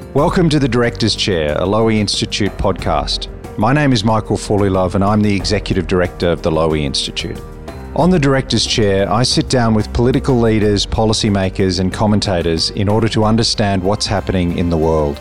Welcome to the Director's Chair, a Lowy Institute podcast. My name is Michael Fullilove and I'm the Executive Director of the Lowy Institute. On the Director's Chair, I sit down with political leaders, policymakers and commentators in order to understand what's happening in the world.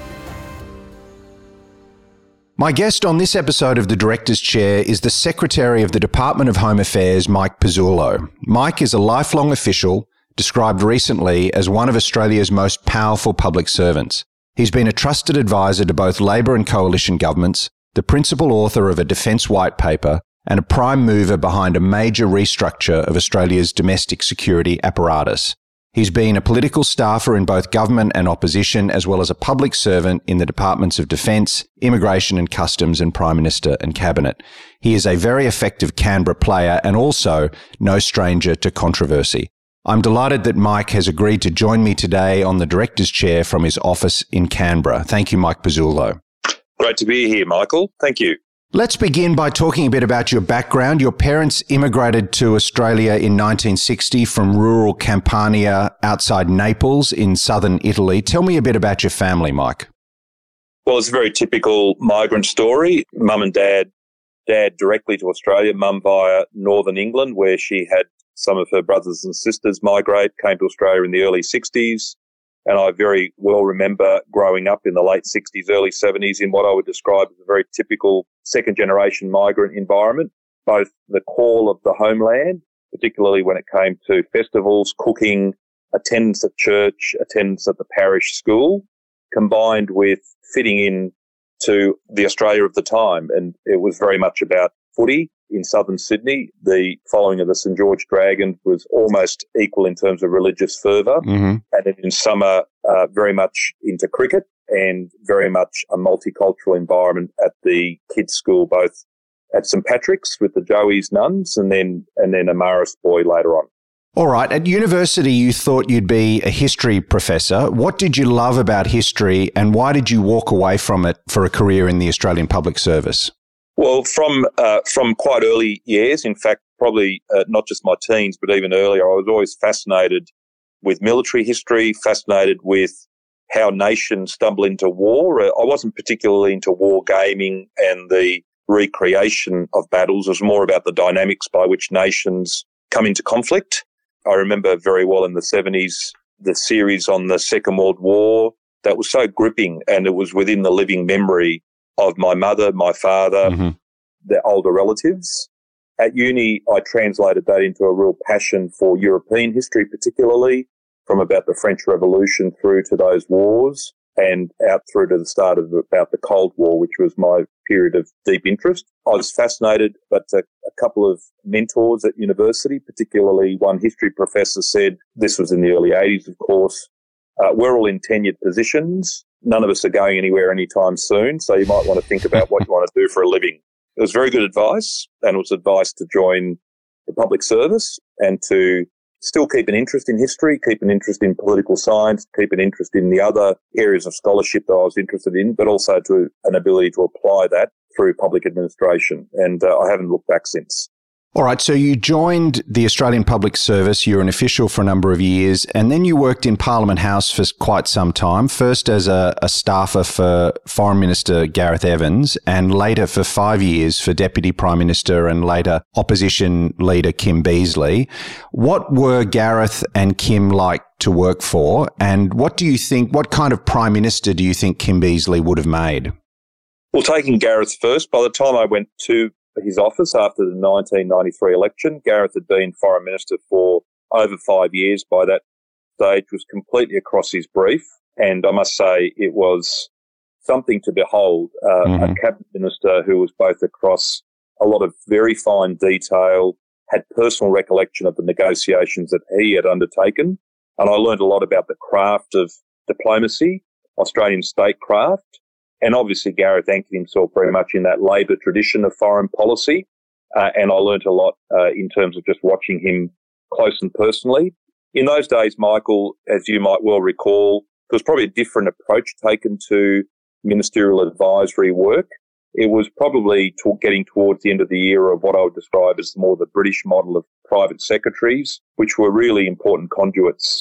My guest on this episode of the Director's Chair is the Secretary of the Department of Home Affairs, Mike Pezzullo. Mike is a lifelong official, described recently as one of Australia's most powerful public servants. He's been a trusted advisor to both Labor and coalition governments, the principal author of a defence white paper, and a prime mover behind a major restructure of Australia's domestic security apparatus. He's been a political staffer in both government and opposition, as well as a public servant in the Departments of Defence, Immigration and Customs, and Prime Minister and Cabinet. He is a very effective Canberra player and also no stranger to controversy. I'm delighted that Mike has agreed to join me today on the Director's Chair from his office in Canberra. Thank you, Mike Pezzullo. Great to be here, Michael. Thank you. Let's begin by talking a bit about your background. Your parents immigrated to Australia in 1960 from rural Campania outside Naples in southern Italy. Tell me a bit about your family, Mike. Well, it's a very typical migrant story. Mum and dad directly to Australia, mum via northern England, where she had some of her brothers and sisters migrate, came to Australia in the early 60s. And I very well remember growing up in the late 60s, early 70s in what I would describe as a very typical second-generation migrant environment, both the call of the homeland, particularly when it came to festivals, cooking, attendance at church, attendance at the parish school, combined with fitting in to the Australia of the time. And it was very much about footy in southern Sydney. The following of the St George Dragons was almost equal in terms of religious fervour. And then in summer, very much into cricket and very much a multicultural environment at the kids' school, both at St Patrick's with the Joey's nuns and then a Marist boy later on. All right. At university, you thought you'd be a history professor. What did you love about history and why did you walk away from it for a career in the Australian Public Service? Well, from quite early years, in fact, probably not just my teens, but even earlier, I was always fascinated with military history, fascinated with how nations stumble into war. I wasn't particularly into war gaming and the recreation of battles. It was more about the dynamics by which nations come into conflict. I remember very well in the 70s, the series on the Second World War that was so gripping, and it was within the living memory of my mother, my father, their older relatives. At uni, I translated that into a real passion for European history, particularly from about the French Revolution through to those wars and out through to the start of about the Cold War, which was my period of deep interest. I was fascinated, but a couple of mentors at university, particularly one history professor said, this was in the early 80s, of course, we're all in tenured positions. None of us are going anywhere anytime soon, so you might want to think about what you want to do for a living. It was very good advice, and it was advice to join the public service and to still keep an interest in history, keep an interest in political science, keep an interest in the other areas of scholarship that I was interested in, but also to an ability to apply that through public administration. And I haven't looked back since. All right, so you joined the Australian Public Service, you were an official for a number of years, and then you worked in Parliament House for quite some time, first as a staffer for Foreign Minister Gareth Evans, and later for 5 years for Deputy Prime Minister and later Opposition Leader Kim Beazley. What were Gareth and Kim like to work for, and what kind of Prime Minister do you think Kim Beazley would have made? Well, taking Gareth first, by the time I went to his office after the 1993 election, Gareth had been Foreign Minister for over 5 years by that stage, was completely across his brief. And I must say it was something to behold, a cabinet minister who was both across a lot of very fine detail, had personal recollection of the negotiations that he had undertaken. And I learned a lot about the craft of diplomacy, Australian statecraft. And obviously, Gareth anchored himself very much in that Labor tradition of foreign policy. And I learnt a lot in terms of just watching him close and personally. In those days, Michael, as you might well recall, there was probably a different approach taken to ministerial advisory work. It was probably getting towards the end of the era of what I would describe as more the British model of private secretaries, which were really important conduits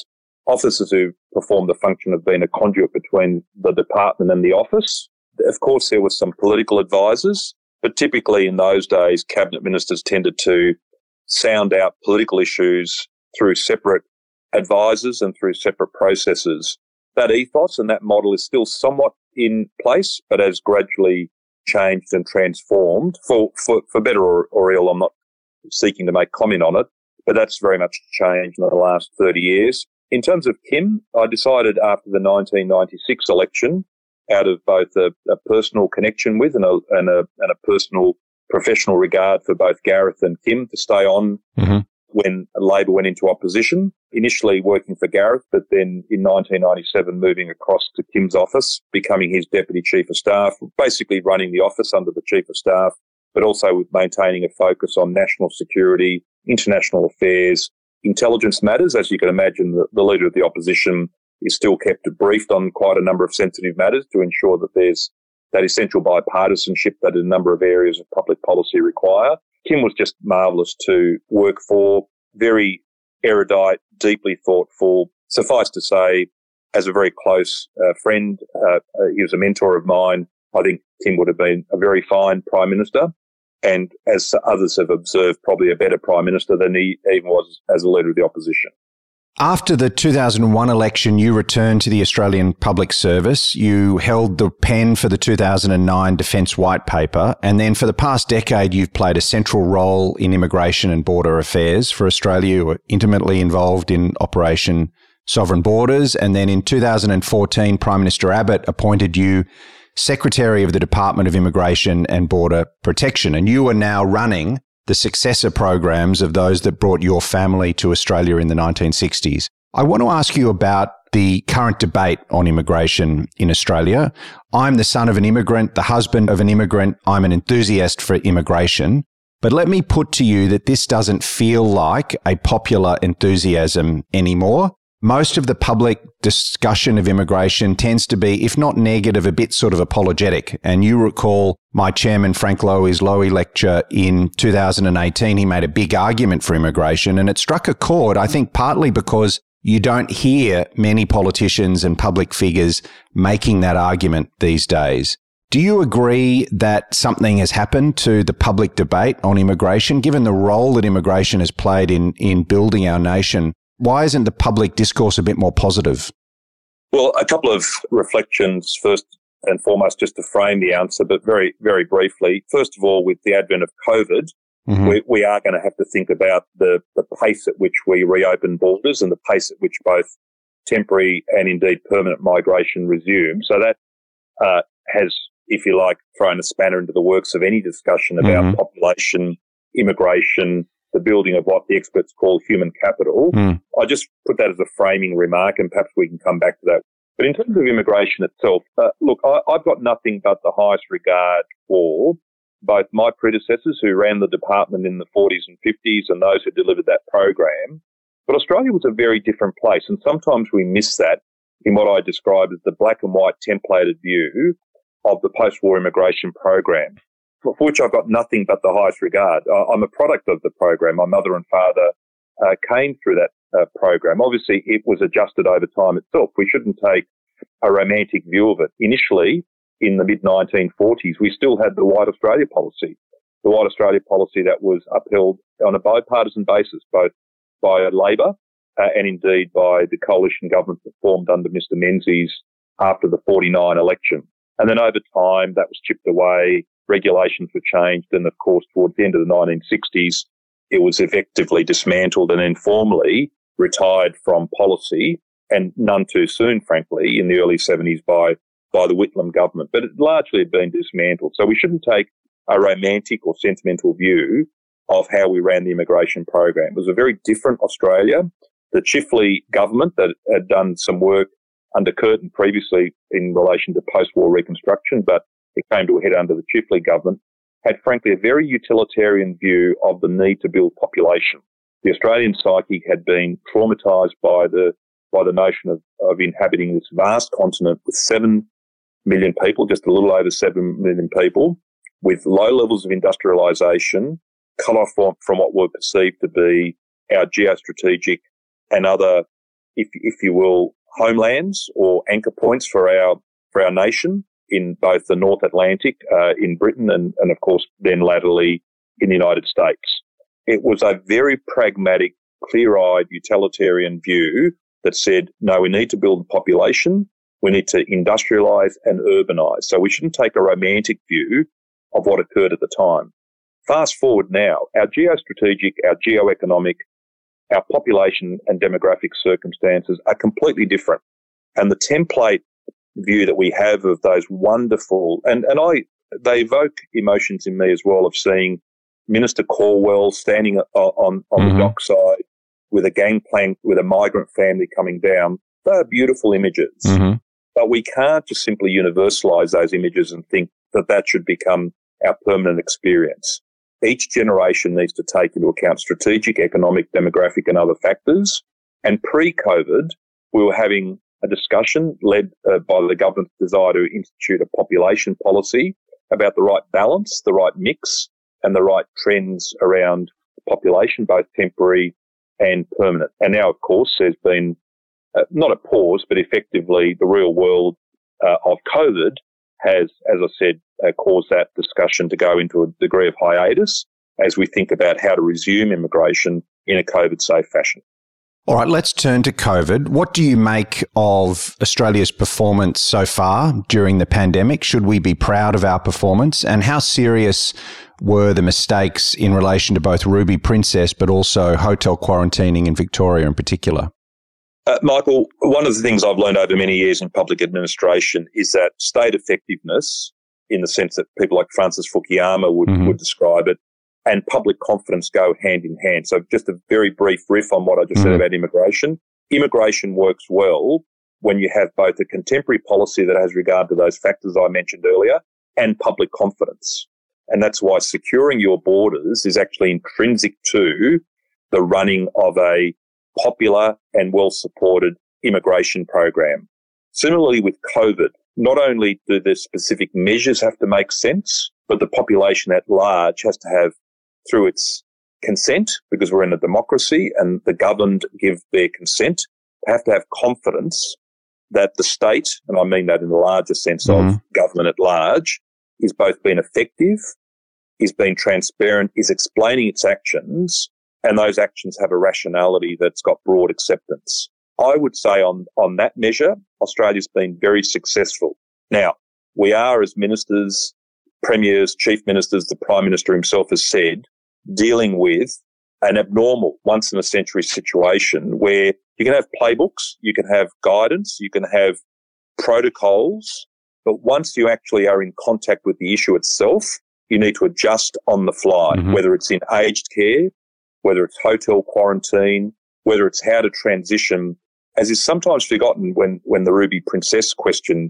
officers who performed the function of being a conduit between the department and the office. Of course, there were some political advisors, but typically in those days, cabinet ministers tended to sound out political issues through separate advisors and through separate processes. That ethos and that model is still somewhat in place, but has gradually changed and transformed for better or ill. I'm not seeking to make comment on it, but that's very much changed in the last 30 years. In terms of Kim, I decided after the 1996 election, out of both a personal connection with and a personal professional regard for both Gareth and Kim, to stay on when Labor went into opposition, initially working for Gareth, but then in 1997 moving across to Kim's office, becoming his Deputy Chief of Staff, basically running the office under the Chief of Staff, but also with maintaining a focus on national security, international affairs, intelligence matters. As you can imagine, the Leader of the Opposition is still kept briefed on quite a number of sensitive matters to ensure that there's that essential bipartisanship that a number of areas of public policy require. Kim was just marvellous to work for, very erudite, deeply thoughtful. Suffice to say, as a very close friend, he was a mentor of mine. I think Kim would have been a very fine Prime Minister, and as others have observed, probably a better Prime Minister than he even was as a Leader of the Opposition. After the 2001 election, you returned to the Australian Public Service. You held the pen for the 2009 Defence White Paper, and then for the past decade, you've played a central role in immigration and border affairs for Australia. You were intimately involved in Operation Sovereign Borders, and then in 2014, Prime Minister Abbott appointed you Secretary of the Department of Immigration and Border Protection, and you are now running the successor programs of those that brought your family to Australia in the 1960s. I want to ask you about the current debate on immigration in Australia. I'm the son of an immigrant, the husband of an immigrant. I'm an enthusiast for immigration. But let me put to you that this doesn't feel like a popular enthusiasm anymore. Most of the public discussion of immigration tends to be, if not negative, a bit sort of apologetic. And you recall my chairman, Frank Lowy's Lowy lecture in 2018. He made a big argument for immigration, and it struck a chord, I think, partly because you don't hear many politicians and public figures making that argument these days. Do you agree that something has happened to the public debate on immigration, given the role that immigration has played in building our nation? Why isn't the public discourse a bit more positive? Well, a couple of reflections first and foremost, just to frame the answer, but very, very briefly. First of all, with the advent of COVID, we are going to have to think about the pace at which we reopen borders and the pace at which both temporary and indeed permanent migration resume. So that has, if you like, thrown a spanner into the works of any discussion about population, immigration, the building of what the experts call human capital. I just put that as a framing remark, and perhaps we can come back to that. But in terms of immigration itself, look, I've got nothing but the highest regard for both my predecessors who ran the department in the 40s and 50s and those who delivered that program. But Australia was a very different place, and sometimes we miss that in what I describe as the black and white templated view of the post-war immigration program, for which I've got nothing but the highest regard. I'm a product of the program. My mother and father came through that program. Obviously, it was adjusted over time itself. We shouldn't take a romantic view of it. Initially, in the mid-1940s, we still had the White Australia policy, that was upheld on a bipartisan basis, both by Labor and indeed by the coalition government that formed under Mr Menzies after the 49 election. And then over time, that was chipped away. Regulations were changed, and of course, towards the end of the 1960s, it was effectively dismantled and then formally retired from policy, and none too soon, frankly, in the early 70s by the Whitlam government. But it largely had been dismantled. So we shouldn't take a romantic or sentimental view of how we ran the immigration program. It was a very different Australia. The Chifley government that had done some work under Curtin previously in relation to post-war reconstruction, but it came to a head under the Chifley government, had frankly a very utilitarian view of the need to build population. The Australian psyche had been traumatised by the notion of inhabiting this vast continent with 7 million people, just a little over 7 million people, with low levels of industrialisation, cut off from what were perceived to be our geostrategic and other if you will, homelands or anchor points for our nation in both the North Atlantic, in Britain and of course then latterly in the United States. It was a very pragmatic, clear-eyed, utilitarian view that said, no, we need to build a population, we need to industrialise and urbanise. So we shouldn't take a romantic view of what occurred at the time. Fast forward now, our geostrategic, our geoeconomic, our population and demographic circumstances are completely different. And the template view that we have of those wonderful, they evoke emotions in me as well of seeing Minister Caldwell standing on the dockside with a gangplank with a migrant family coming down. They are beautiful images. But we can't just simply universalise those images and think that should become our permanent experience. Each generation needs to take into account strategic, economic, demographic and other factors. And pre-COVID, we were having a discussion led by the government's desire to institute a population policy about the right balance, the right mix and the right trends around population, both temporary and permanent. And now, of course, there's been not a pause, but effectively the real world of COVID has, as I said, caused that discussion to go into a degree of hiatus as we think about how to resume immigration in a COVID-safe fashion. All right, let's turn to COVID. What do you make of Australia's performance so far during the pandemic? Should we be proud of our performance? And how serious were the mistakes in relation to both Ruby Princess but also hotel quarantining in Victoria in particular? Michael, one of the things I've learned over many years in public administration is that state effectiveness, in the sense that people like Francis Fukuyama would describe it, and public confidence go hand in hand. So just a very brief riff on what I just said about immigration. Immigration works well when you have both a contemporary policy that has regard to those factors I mentioned earlier and public confidence. And that's why securing your borders is actually intrinsic to the running of a popular and well-supported immigration program. Similarly with COVID, not only do the specific measures have to make sense, but the population at large has to have, through its consent, because we're in a democracy and the governed give their consent, have to have confidence that the state, and I mean that in the larger sense of government at large, is both being effective, is being transparent, is explaining its actions, and those actions have a rationality that's got broad acceptance. I would say on that measure, Australia's been very successful. Now, we are, as ministers, premiers, chief ministers, the Prime Minister himself has said, dealing with an abnormal, once-in-a-century situation where you can have playbooks, you can have guidance, you can have protocols, but once you actually are in contact with the issue itself, you need to adjust on the fly, whether it's in aged care, whether it's hotel quarantine, whether it's how to transition, as is sometimes forgotten when the Ruby Princess question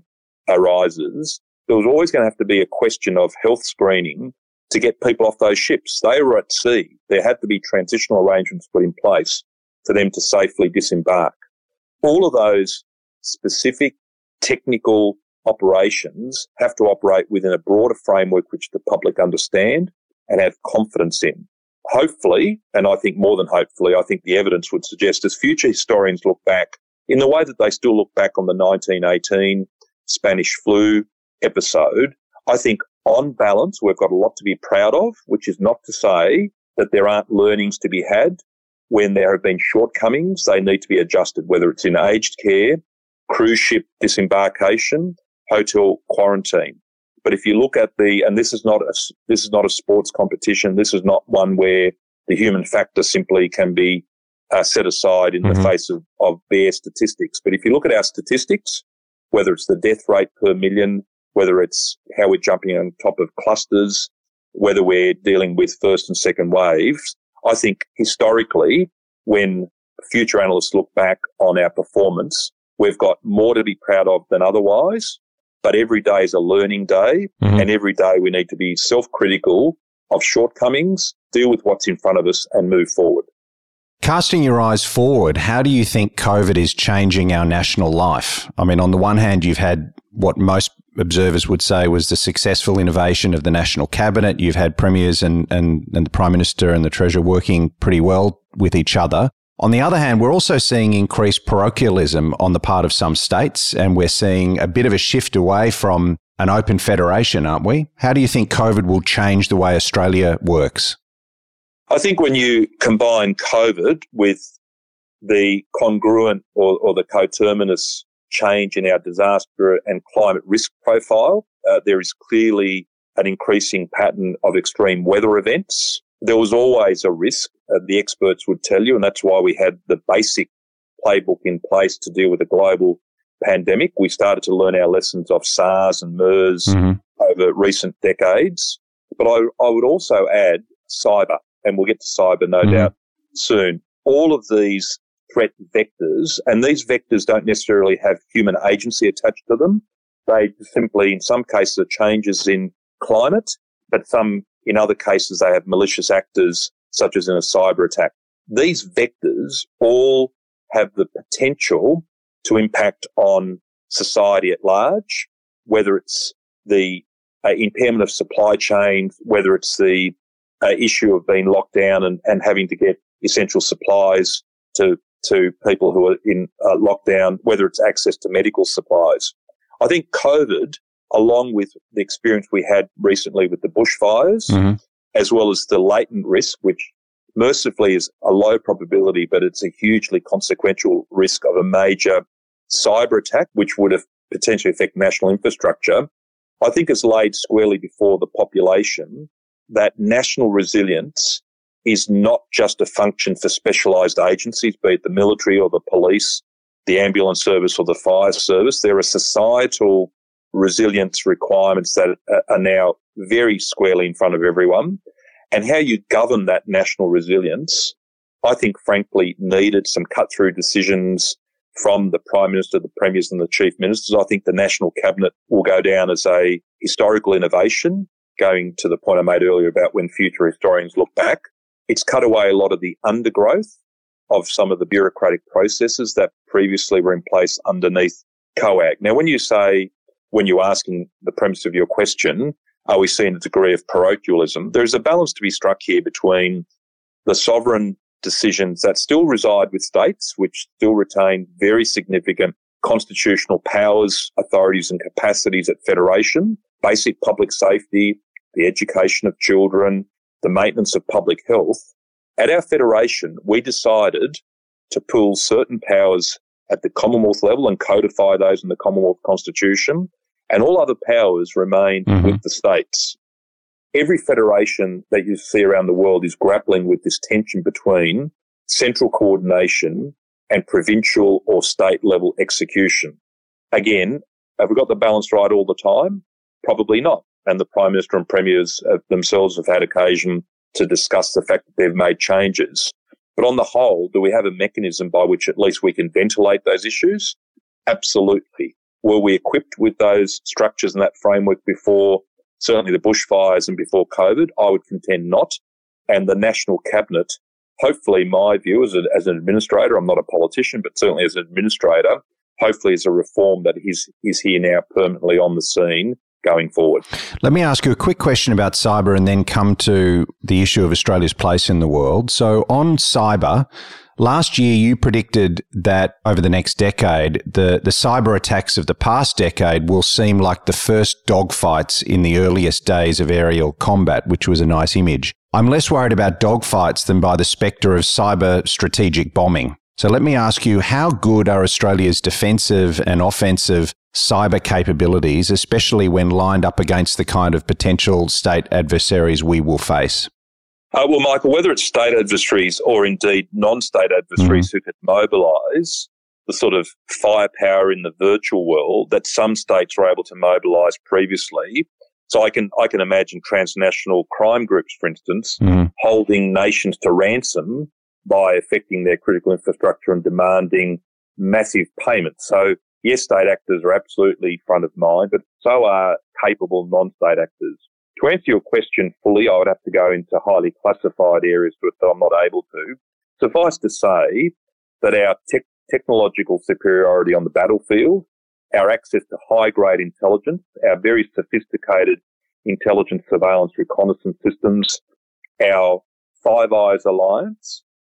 arises. There was always going to have to be a question of health screening to get people off those ships. They were at sea. There had to be transitional arrangements put in place for them to safely disembark. All of those specific technical operations have to operate within a broader framework which the public understand and have confidence in. Hopefully, and I think more than hopefully, I think the evidence would suggest as future historians look back in the way that they still look back on the 1918 Spanish flu episode, I think on balance, we've got a lot to be proud of, which is not to say that there aren't learnings to be had. When there have been shortcomings, they need to be adjusted, whether it's in aged care, cruise ship disembarkation, hotel quarantine. But if you look at and this is not a sports competition. This is not one where the human factor simply can be set aside in the face of bare statistics. But if you look at our statistics, whether it's the death rate per million, whether it's how we're jumping on top of clusters, whether we're dealing with first and second waves, I think historically, when future analysts look back on our performance, we've got more to be proud of than otherwise. But every day is a learning day, and every day we need to be self-critical of shortcomings, deal with what's in front of us and move forward. Casting your eyes forward, how do you think COVID is changing our national life? I mean, on the one hand, you've had what most observers would say was the successful innovation of the National Cabinet. You've had premiers and the Prime Minister and the Treasurer working pretty well with each other. On the other hand, we're also seeing increased parochialism on the part of some states, and we're seeing a bit of a shift away from an open federation, aren't we? How do you think COVID will change the way Australia works? I think when you combine COVID with the congruent or the coterminous change in our disaster and climate risk profile, there is clearly an increasing pattern of extreme weather events. There was always a risk, the experts would tell you, and that's why we had the basic playbook in place to deal with a global pandemic. We started to learn our lessons of SARS and MERS over recent decades. But I would also add cyber, and we'll get to cyber no doubt soon. All of these threat vectors, and these vectors don't necessarily have human agency attached to them. They simply, in some cases, are changes in climate, but in other cases, they have malicious actors, such as in a cyber attack. These vectors all have the potential to impact on society at large, whether it's the impairment of supply chains, whether it's the issue of being locked down and having to get essential supplies to people who are in lockdown, whether it's access to medical supplies. I think COVID, along with the experience we had recently with the bushfires, as well as the latent risk, which mercifully is a low probability, but it's a hugely consequential risk of a major cyber attack, which would have potentially affect national infrastructure, I think has laid squarely before the population that national resilience is not just a function for specialised agencies, be it the military or the police, the ambulance service or the fire service. There are societal resilience requirements that are now very squarely in front of everyone. And how you govern that national resilience, I think, frankly, needed some cut-through decisions from the Prime Minister, the Premiers and the Chief Ministers. I think the National Cabinet will go down as a historical innovation, going to the point I made earlier about when future historians look back. It's cut away a lot of the undergrowth of some of the bureaucratic processes that previously were in place underneath COAG. Now, when you're asking the premise of your question, are we seeing a degree of parochialism? There's a balance to be struck here between the sovereign decisions that still reside with states, which still retain very significant constitutional powers, authorities and capacities at federation, basic public safety, the education of children, the maintenance of public health. At our federation, we decided to pool certain powers at the Commonwealth level and codify those in the Commonwealth Constitution, and all other powers remain with the states. Every federation that you see around the world is grappling with this tension between central coordination and provincial or state level execution. Again, have we got the balance right all the time? Probably not. And the Prime Minister and Premiers themselves have had occasion to discuss the fact that they've made changes. But on the whole, do we have a mechanism by which at least we can ventilate those issues? Absolutely. Were we equipped with those structures and that framework before certainly the bushfires and before COVID? I would contend not. And the National Cabinet, hopefully my view as an administrator, I'm not a politician, but certainly as an administrator, hopefully is a reform that is here now permanently on the scene going forward. Let me ask you a quick question about cyber and then come to the issue of Australia's place in the world. So on cyber, last year you predicted that over the next decade, the cyber attacks of the past decade will seem like the first dogfights in the earliest days of aerial combat, which was a nice image. I'm less worried about dogfights than by the spectre of cyber strategic bombing. So let me ask you, how good are Australia's defensive and offensive cyber capabilities, especially when lined up against the kind of potential state adversaries we will face? Well, Michael, whether it's state adversaries or indeed non-state adversaries who could mobilise the sort of firepower in the virtual world that some states were able to mobilise previously. So I can imagine transnational crime groups, for instance, holding nations to ransom by affecting their critical infrastructure and demanding massive payments. So yes, state actors are absolutely front of mind, but so are capable non-state actors. To answer your question fully, I would have to go into highly classified areas to it that I'm not able to. Suffice to say that our technological superiority on the battlefield, our access to high-grade intelligence, our very sophisticated intelligence surveillance reconnaissance systems, our Five Eyes alliance,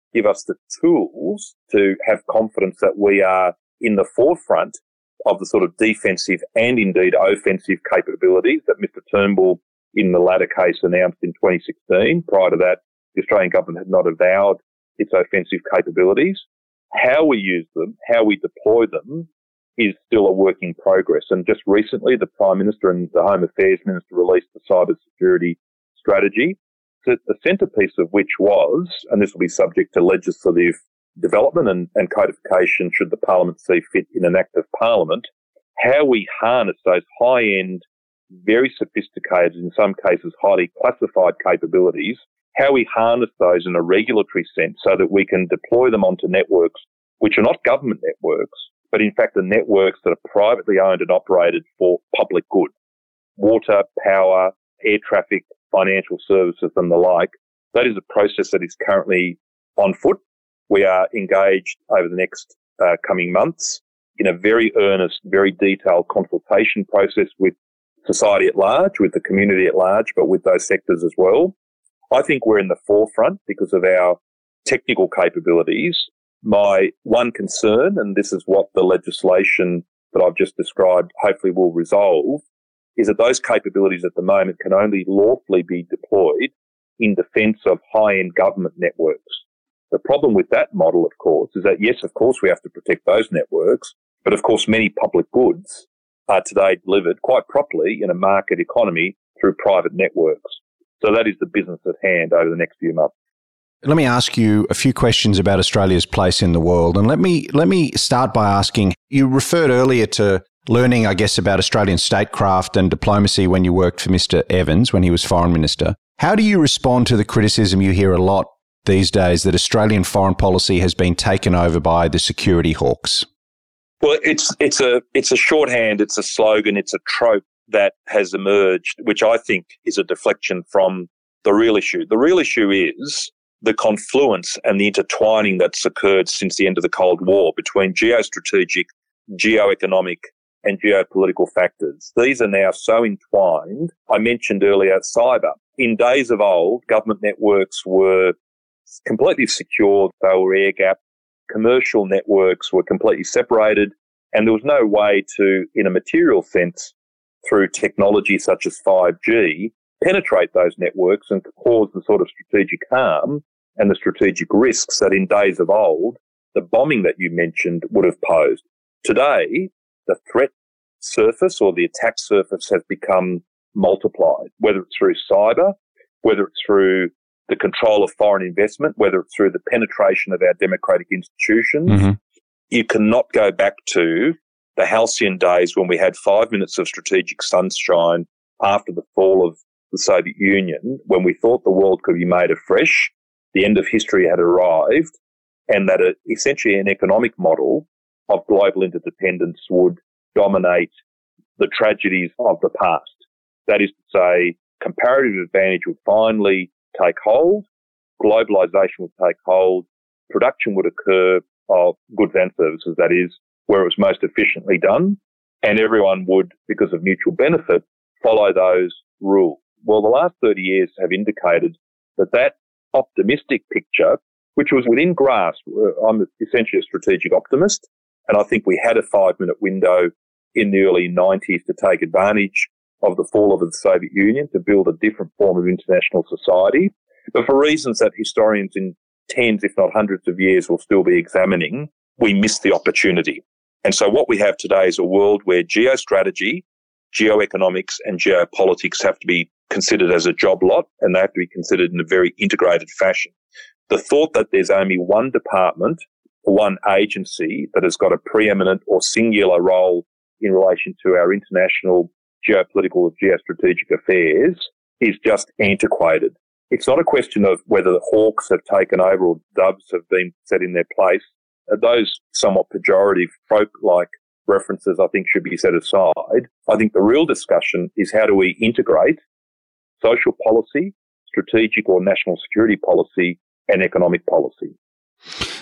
give us the tools to have confidence that we are in the forefront of the sort of defensive and indeed offensive capabilities that Mr Turnbull in the latter case announced in 2016. Prior to that, the Australian government had not avowed its offensive capabilities. How we use them, how we deploy them is still a work in progress. And just recently, the Prime Minister and the Home Affairs Minister released the cyber security strategy, the centrepiece of which was, and this will be subject to legislative development and codification should the Parliament see fit in an Act of Parliament, how we harness those high-end, very sophisticated, in some cases highly classified capabilities, how we harness those in a regulatory sense so that we can deploy them onto networks which are not government networks, but in fact are networks that are privately owned and operated for public good. Water, power, air traffic, financial services and the like. That is a process that is currently on foot. We are engaged over the next coming months in a very earnest, very detailed consultation process with society at large, with the community at large, but with those sectors as well. I think we're in the forefront because of our technical capabilities. My one concern, and this is what the legislation that I've just described hopefully will resolve, is that those capabilities at the moment can only lawfully be deployed in defence of high-end government networks. The problem with that model, of course, is that, yes, of course, we have to protect those networks, but of course, many public goods are today delivered quite properly in a market economy through private networks. So that is the business at hand over the next few months. Let me ask you a few questions about Australia's place in the world. And let me start by asking, you referred earlier to learning, I guess, about Australian statecraft and diplomacy when you worked for Mr Evans when he was Foreign Minister. How do you respond to the criticism you hear a lot these days that Australian foreign policy has been taken over by the security hawks? Well, it's a shorthand, it's a slogan, it's a trope that has emerged, which I think is a deflection from the real issue. The real issue is the confluence and the intertwining that's occurred since the end of the Cold War between geostrategic, geoeconomic and geopolitical factors. These are now so entwined. I mentioned earlier cyber. In days of old, government networks were completely secure. They were air-gapped. Commercial networks were completely separated, and there was no way to, in a material sense, through technology such as 5G, penetrate those networks and cause the sort of strategic harm and the strategic risks that in days of old, the bombing that you mentioned would have posed. Today, the threat surface or the attack surface has become multiplied, whether it's through cyber, whether it's through the control of foreign investment, whether it's through the penetration of our democratic institutions. Mm-hmm. You cannot go back to the halcyon days when we had 5 minutes of strategic sunshine after the fall of the Soviet Union, when we thought the world could be made afresh, the end of history had arrived, and that essentially an economic model of global interdependence would dominate the tragedies of the past. That is to say, comparative advantage would finally take hold, globalisation would take hold, production would occur of goods and services, that is, where it was most efficiently done, and everyone would, because of mutual benefit, follow those rules. Well, the last 30 years have indicated that optimistic picture, which was within grasp, I'm essentially a strategic optimist, and I think we had a 5-minute window in the early 90s to take advantage of the fall of the Soviet Union to build a different form of international society. But for reasons that historians in tens, if not hundreds of years will still be examining, we missed the opportunity. And so what we have today is a world where geostrategy, geoeconomics and geopolitics have to be considered as a job lot, and they have to be considered in a very integrated fashion. The thought that there's only one department or one agency that has got a preeminent or singular role in relation to our international geopolitical or geostrategic affairs is just antiquated. It's not a question of whether the hawks have taken over or doves have been set in their place. Those somewhat pejorative, trope-like references, I think, should be set aside. I think the real discussion is how do we integrate social policy, strategic or national security policy, and economic policy.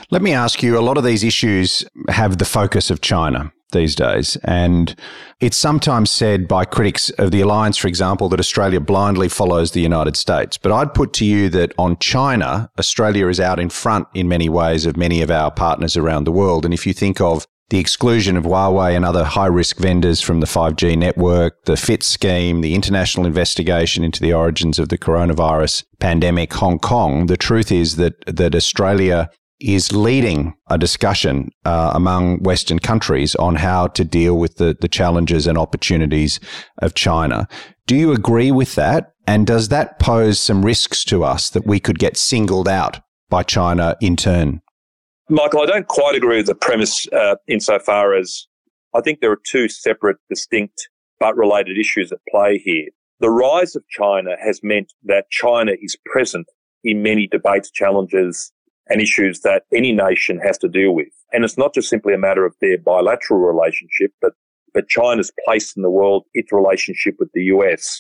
Let me ask you, a lot of these issues have the focus of China these days, and it's sometimes said by critics of the alliance, for example, that Australia blindly follows the United States. But I'd put to you that on China, Australia is out in front in many ways of many of our partners around the world. And if you think of the exclusion of Huawei and other high-risk vendors from the 5G network, the FIT scheme, the international investigation into the origins of the coronavirus pandemic, Hong Kong, the truth is that Australia is leading a discussion among Western countries on how to deal with the challenges and opportunities of China. Do you agree with that? And does that pose some risks to us that we could get singled out by China in turn? Michael, I don't quite agree with the premise insofar as I think there are two separate, distinct but related issues at play here. The rise of China has meant that China is present in many debates, challenges, and issues that any nation has to deal with. And it's not just simply a matter of their bilateral relationship, but China's place in the world, its relationship with the US,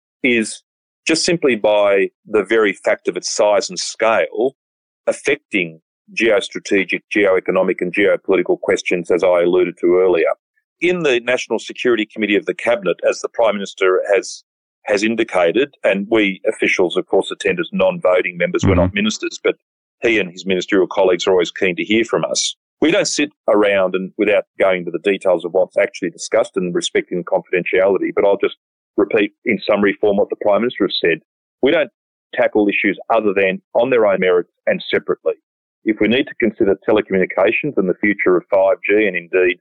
is just simply by the very fact of its size and scale affecting geostrategic, geoeconomic and geopolitical questions, as I alluded to earlier. In the National Security Committee of the Cabinet, as the Prime Minister has indicated, and we officials, of course, attend as non-voting members, we're not ministers, but he and his ministerial colleagues are always keen to hear from us. We don't sit around and without going into the details of what's actually discussed and respecting confidentiality, but I'll just repeat in summary form what the Prime Minister has said. We don't tackle issues other than on their own merits and separately. If we need to consider telecommunications and the future of 5G and indeed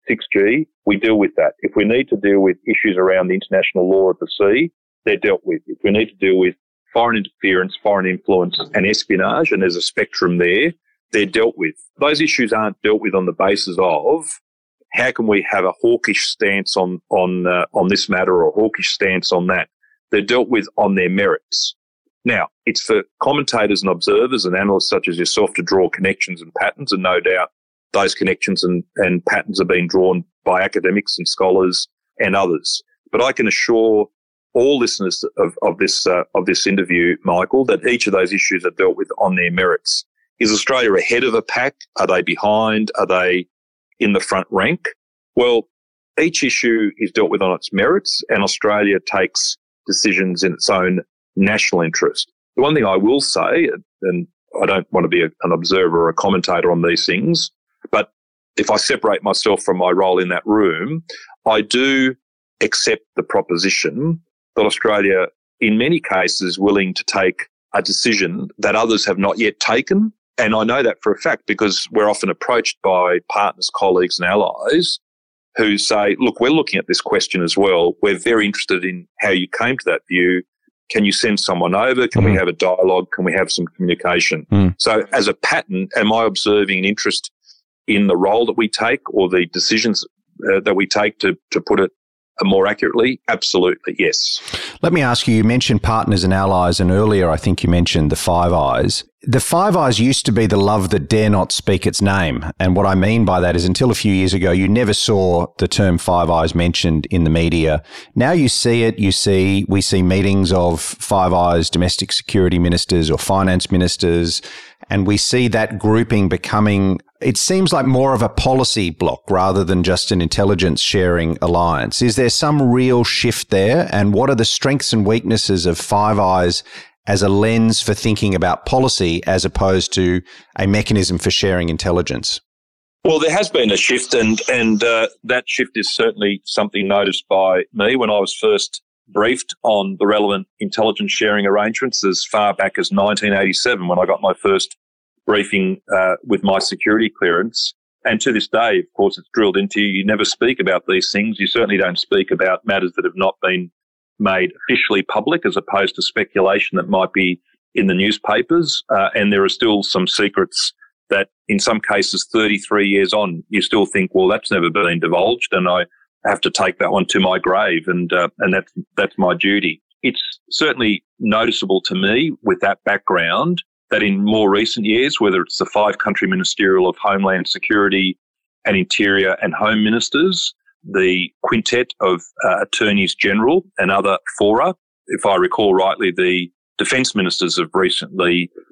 6G, we deal with that. If we need to deal with issues around the international law of the sea, they're dealt with. If we need to deal with foreign interference, foreign influence and espionage, and there's a spectrum there, they're dealt with. Those issues aren't dealt with on the basis of how can we have a hawkish stance on this matter or a hawkish stance on that. They're dealt with on their merits. Now, it's for commentators and observers and analysts such as yourself to draw connections and patterns, and no doubt those connections and patterns are being drawn by academics and scholars and others. But I can assure all listeners of this interview, Michael, that each of those issues are dealt with on their merits. Is Australia ahead of a pack? Are they behind? Are they in the front rank? Well, each issue is dealt with on its merits, and Australia takes decisions in its own national interest. The one thing I will say, and I don't want to be an observer or a commentator on these things, but if I separate myself from my role in that room, I do accept the proposition that Australia, in many cases, is willing to take a decision that others have not yet taken. And I know that for a fact because we're often approached by partners, colleagues and allies who say, look, we're looking at this question as well. We're very interested in how you came to that view. Can you send someone over? Can we have a dialogue? Can we have some communication? So as a pattern, am I observing an interest in the role that we take or the decisions that we take, to put it more accurately? Absolutely, yes. Let me ask you, you mentioned partners and allies, and earlier I think you mentioned the Five Eyes. The Five Eyes used to be the love that dare not speak its name. And what I mean by that is until a few years ago, you never saw the term Five Eyes mentioned in the media. Now you see it, we see meetings of Five Eyes domestic security ministers or finance ministers, and we see that grouping becoming, it seems like more of a policy bloc rather than just an intelligence sharing alliance. Is there some real shift there? And what are the strengths and weaknesses of Five Eyes as a lens for thinking about policy as opposed to a mechanism for sharing intelligence? Well, there has been a shift, and that shift is certainly something noticed by me when I was first briefed on the relevant intelligence sharing arrangements as far back as 1987 when I got my first briefing with my security clearance. And to this day, of course, it's drilled into you. You never speak about these things. You certainly don't speak about matters that have not been made officially public as opposed to speculation that might be in the newspapers. And there are still some secrets that in some cases 33 years on, you still think, well, that's never been divulged and I have to take that one to my grave and that's my duty. It's certainly noticeable to me with that background that in more recent years, whether it's the 5-country ministerial of Homeland Security and Interior and Home Ministers, the quintet of attorneys general and other fora. If I recall rightly, the defence ministers have recently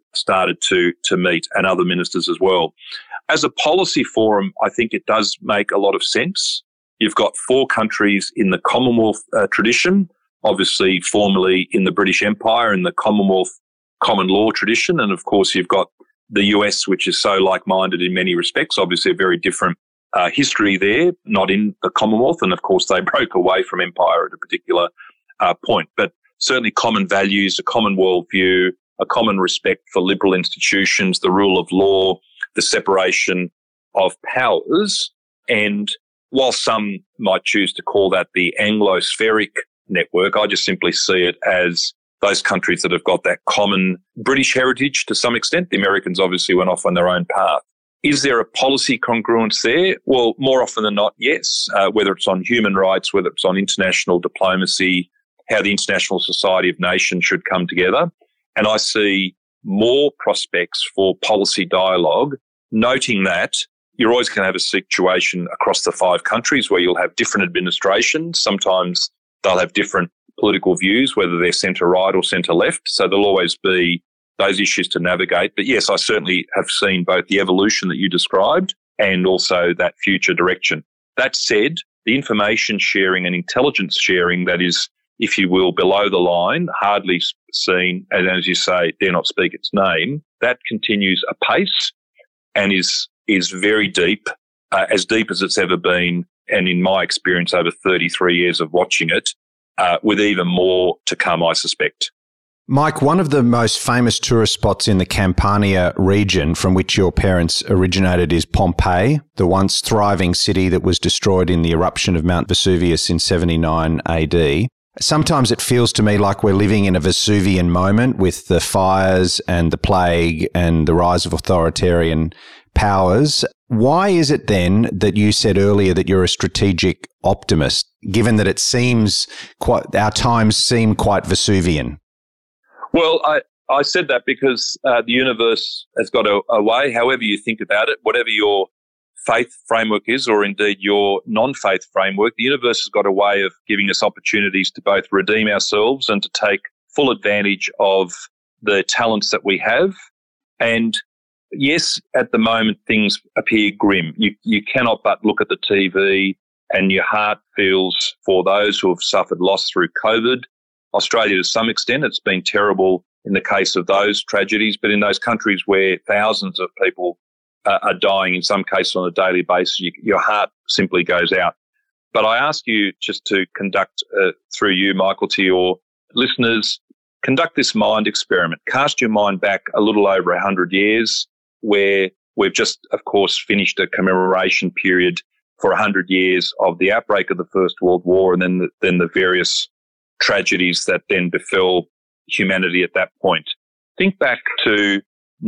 started to meet, and other ministers as well. As a policy forum, I think it does make a lot of sense. You've got 4 countries in the Commonwealth tradition, obviously formerly in the British Empire in the Commonwealth common law tradition. And of course, you've got the US, which is so like-minded in many respects, obviously a very different history there, not in the Commonwealth. And of course, they broke away from empire at a particular point. But certainly common values, a common worldview, a common respect for liberal institutions, the rule of law, the separation of powers. And while some might choose to call that the Anglo-spheric network, I just simply see it as those countries that have got that common British heritage to some extent. The Americans obviously went off on their own path. Is there a policy congruence there? Well, more often than not, yes, whether it's on human rights, whether it's on international diplomacy, how the International Society of Nations should come together. And I see more prospects for policy dialogue, noting that you're always going to have a situation across the 5 countries where you'll have different administrations. Sometimes they'll have different political views, whether they're centre-right or centre-left. So there'll always be those issues to navigate. But yes, I certainly have seen both the evolution that you described and also that future direction. That said, the information sharing and intelligence sharing that is, if you will, below the line, hardly seen, and as you say, dare not speak its name, that continues apace and is very deep, as it's ever been, and in my experience over 33 years of watching it, with even more to come, I suspect. Mike, one of the most famous tourist spots in the Campania region from which your parents originated is Pompeii, the once thriving city that was destroyed in the eruption of Mount Vesuvius in 79 AD. Sometimes it feels to me like we're living in a Vesuvian moment with the fires and the plague and the rise of authoritarian powers. Why is it then that you said earlier that you're a strategic optimist, given that it seems our times seem quite Vesuvian? Well, I said that because the universe has got a way, however you think about it, whatever your faith framework is, or indeed your non-faith framework, the universe has got a way of giving us opportunities to both redeem ourselves and to take full advantage of the talents that we have. And yes, at the moment, things appear grim. You cannot but look at the TV and your heart feels for those who have suffered loss through COVID. Australia, to some extent, it's been terrible in the case of those tragedies, but in those countries where thousands of people are dying, in some cases on a daily basis, your heart simply goes out. But I ask you just to conduct, through you, Michael, to your listeners, conduct this mind experiment. Cast your mind back a little over 100 years, where we've just, of course, finished a commemoration period for 100 years of the outbreak of the First World War, and then the various tragedies that then befell humanity at that point. Think back to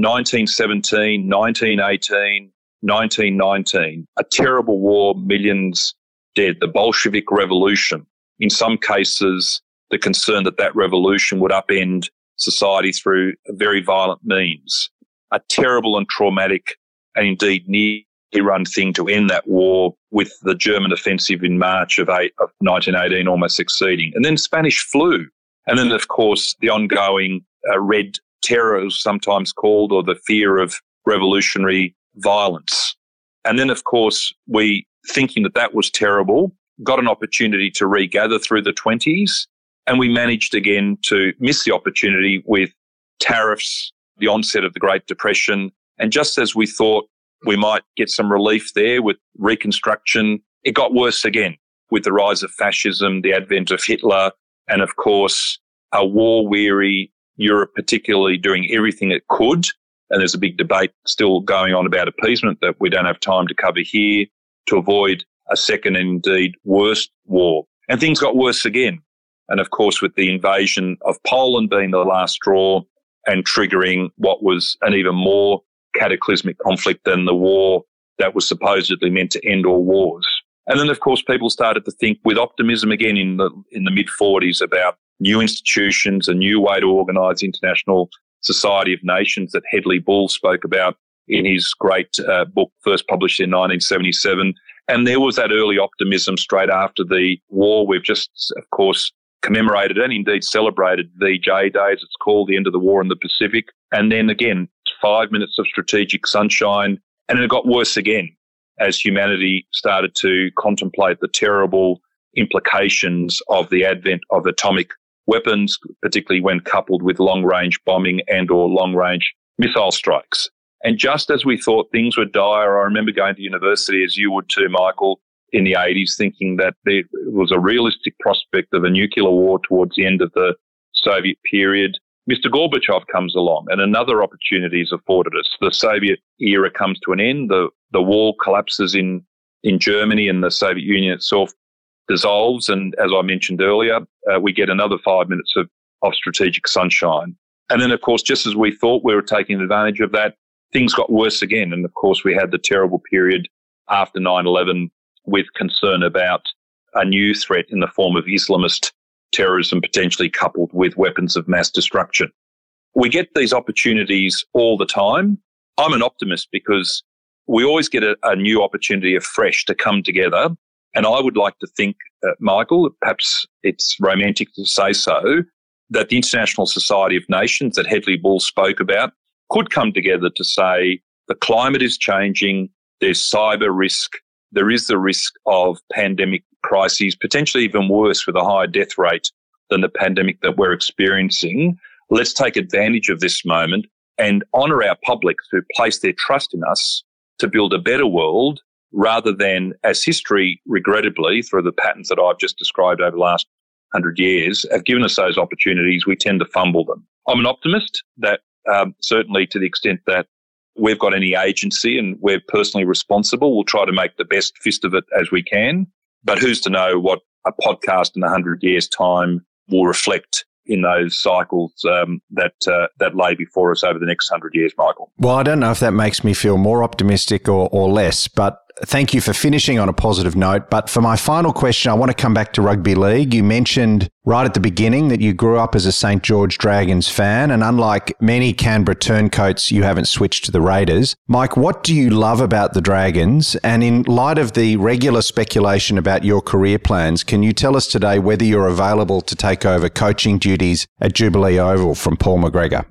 1917, 1918, 1919, a terrible war, millions dead, the Bolshevik Revolution. In some cases, the concern that revolution would upend society through very violent means. A terrible and traumatic and indeed near-run thing to end that war, with the German offensive in March of 1918 almost succeeding. And then Spanish flu. And then, of course, the ongoing Red Terror, is sometimes called, or the fear of revolutionary violence. And then, of course, we, thinking that was terrible, got an opportunity to regather through the 20s, and we managed again to miss the opportunity with tariffs, the onset of the Great Depression. And just as we thought we might get some relief there with Reconstruction, it got worse again with the rise of fascism, the advent of Hitler, and of course, a war-weary Europe particularly doing everything it could. And there's a big debate still going on about appeasement that we don't have time to cover here, to avoid a second and indeed worse war. And things got worse again. And of course, with the invasion of Poland being the last straw and triggering what was an even more cataclysmic conflict than the war that was supposedly meant to end all wars. And then, of course, people started to think with optimism again in the mid-40s about new institutions, a new way to organise the International Society of Nations that Hedley Bull spoke about in his great book, first published in 1977. And there was that early optimism straight after the war. We've just, of course, commemorated and indeed celebrated VJ Day, as it's called, the end of the war in the Pacific. And then again, 5 minutes of strategic sunshine. And it got worse again as humanity started to contemplate the terrible implications of the advent of atomic weapons, particularly when coupled with long-range bombing and or long-range missile strikes. And just as we thought things were dire, I remember going to university, as you would too, Michael, in the 80s, thinking that there was a realistic prospect of a nuclear war towards the end of the Soviet period. Mr. Gorbachev comes along and another opportunity is afforded us. The Soviet era comes to an end. The wall collapses in Germany and the Soviet Union itself dissolves. And as I mentioned earlier, we get another 5 minutes of strategic sunshine. And then, of course, just as we thought we were taking advantage of that, things got worse again. And, of course, we had the terrible period after 9/11 with concern about a new threat in the form of Islamist terrorism, potentially coupled with weapons of mass destruction. We get these opportunities all the time. I'm an optimist because we always get a new opportunity afresh to come together. And I would like to think, Michael, perhaps it's romantic to say so, that the International Society of Nations that Hedley Bull spoke about could come together to say the climate is changing, there's cyber risk, there is the risk of pandemic crises, potentially even worse with a higher death rate than the pandemic that we're experiencing. Let's take advantage of this moment and honour our public who place their trust in us to build a better world rather than, as history, regrettably, through the patterns that I've just described over the last 100 years, have given us those opportunities, we tend to fumble them. I'm an optimist that certainly to the extent that we've got any agency and we're personally responsible, we'll try to make the best fist of it as we can. But who's to know what a podcast in 100 years' time will reflect in those cycles that lay before us over the next 100 years, Michael? Well, I don't know if that makes me feel more optimistic or less, but thank you for finishing on a positive note. But for my final question, I want to come back to rugby league. You mentioned right at the beginning that you grew up as a St. George Dragons fan, and unlike many Canberra turncoats, you haven't switched to the Raiders. Mike, what do you love about the Dragons? And in light of the regular speculation about your career plans, can you tell us today whether you're available to take over coaching duties at Jubilee Oval from Paul McGregor?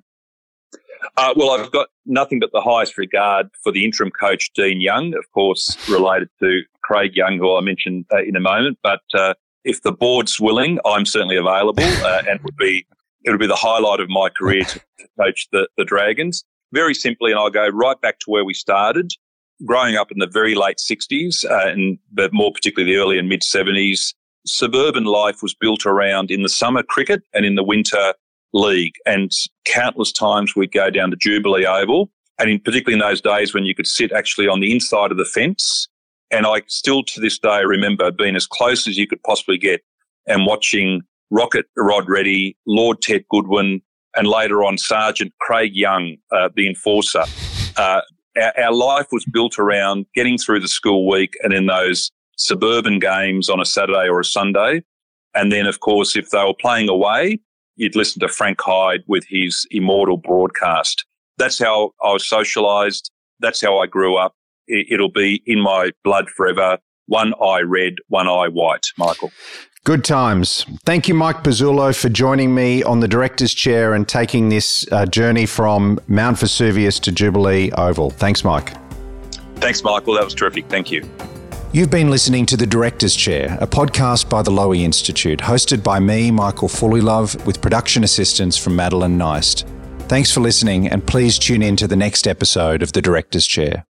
Well, I've got nothing but the highest regard for the interim coach, Dean Young, of course, related to Craig Young, who I'll mention in a moment. But if the board's willing, I'm certainly available, and it would be the highlight of my career to coach the Dragons. Very simply, and I'll go right back to where we started, growing up in the very late 60s, but more particularly the early and mid-70s, suburban life was built around, in the summer, cricket, and in the winter, league. And countless times we'd go down to Jubilee Oval, and particularly in those days when you could sit actually on the inside of the fence. And I still to this day remember being as close as you could possibly get and watching Rocket Rod Reddy, Lord Ted Goodwin, and later on Sergeant Craig Young, the enforcer. Our life was built around getting through the school week and in those suburban games on a Saturday or a Sunday. And then, of course, if they were playing away, you'd listen to Frank Hyde with his immortal broadcast. That's how I was socialised. That's how I grew up. It'll be in my blood forever. One eye red, one eye white, Michael. Good times. Thank you, Mike Pezzullo, for joining me on the Director's Chair and taking this journey from Mount Vesuvius to Jubilee Oval. Thanks, Mike. Thanks, Michael. That was terrific. Thank you. You've been listening to The Director's Chair, a podcast by the Lowy Institute, hosted by me, Michael Fullilove, with production assistance from Madeline Neist. Thanks for listening, and please tune in to the next episode of The Director's Chair.